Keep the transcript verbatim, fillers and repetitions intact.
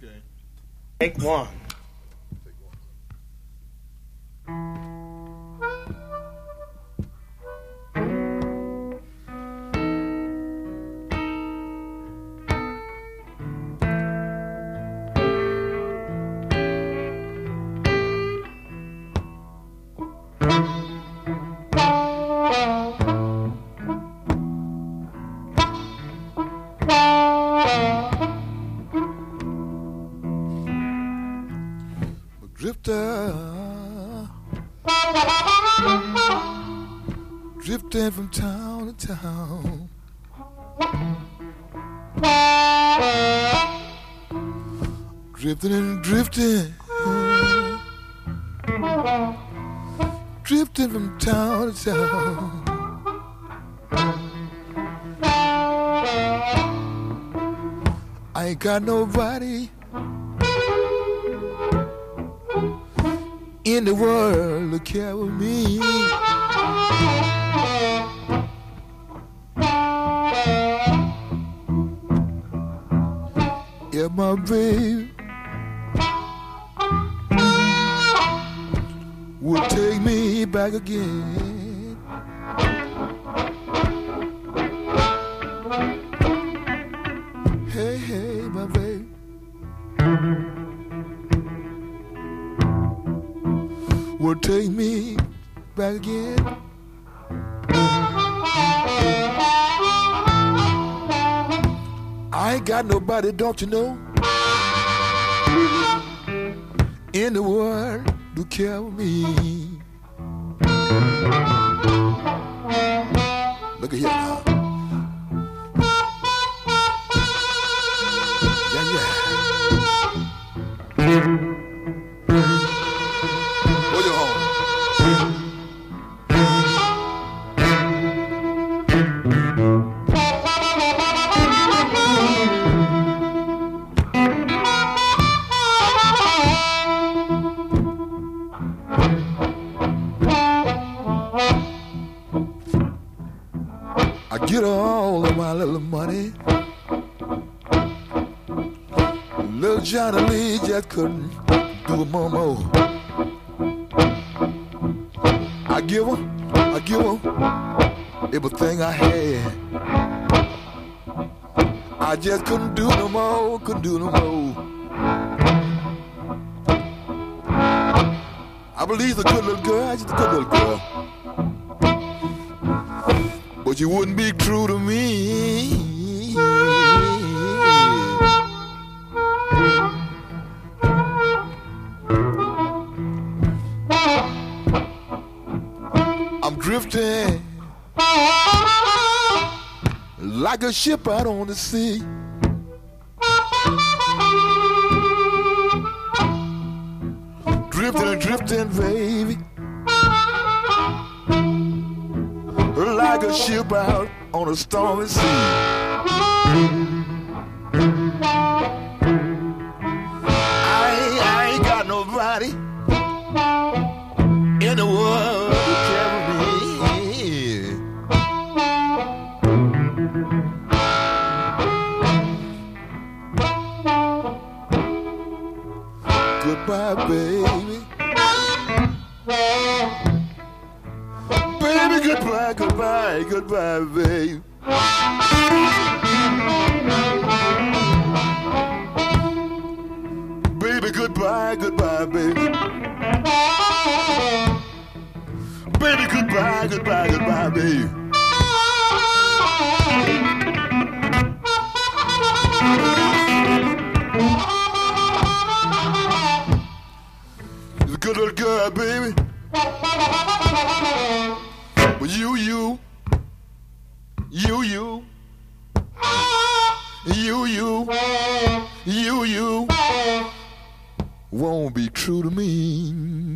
Okay. Take one. Drifter, drifting from town to town, drifting and drifting, drifting from town to town. I ain't got nobody in the world to carry me. Yeah, my baby would take me back again. Hey, hey, my baby will take me back again. I ain't got nobody, don't you know, in the world to carry me. Look at here now. Yeah, yeah. Where you home? I get all of my little money. Little Johnny Lee just couldn't do a more more. I give her, I give her everything I had. I just couldn't do no more, couldn't do no more. I believe she's a good little girl, she's a good little girl. But you wouldn't be true to me. I'm drifting like a ship out on the sea. Drifting and drifting, baby, like a ship out on a stormy sea. I ain't, I ain't got nobody in the world to carry me. Goodbye, baby. Baby, goodbye, goodbye, goodbye, baby. Baby, goodbye, goodbye, baby. Baby, goodbye, goodbye, goodbye, baby. You're a good little girl, baby. But you, you, you, you, you, you, you, you won't be true to me.